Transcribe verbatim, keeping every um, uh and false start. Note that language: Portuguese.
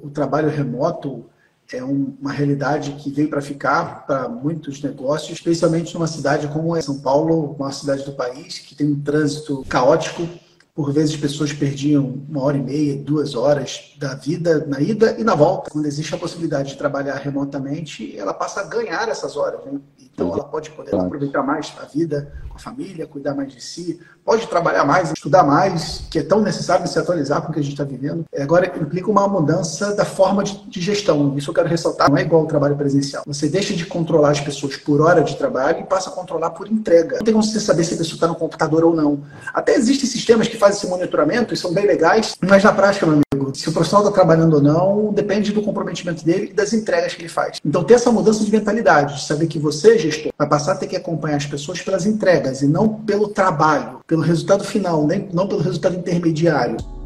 o trabalho remoto é um, uma realidade que veio para ficar para muitos negócios, especialmente numa cidade como é São Paulo, uma cidade do país que tem um trânsito caótico. Por vezes, pessoas perdiam uma hora e meia, duas horas da vida na ida e na volta. Quando existe a possibilidade de trabalhar remotamente, ela passa a ganhar essas horas, né? Então, ela pode poder aproveitar mais a vida com a família, cuidar mais de si, pode trabalhar mais, estudar mais, que é tão necessário se atualizar com o que a gente está vivendo. Agora, implica uma mudança da forma de, de gestão. Isso eu quero ressaltar, não é igual ao trabalho presencial. Você deixa de controlar as pessoas por hora de trabalho e passa a controlar por entrega. Não tem como você saber se a pessoa está no computador ou não. Até existem sistemas que fazem esse monitoramento e são bem legais, mas na prática, meu amigo, se o profissional está trabalhando ou não, depende do comprometimento dele e das entregas que ele faz. Então, ter essa mudança de mentalidade, de saber que você, gestor, vai passar a ter que acompanhar as pessoas pelas entregas e não pelo trabalho, pelo resultado final, nem, não pelo resultado intermediário.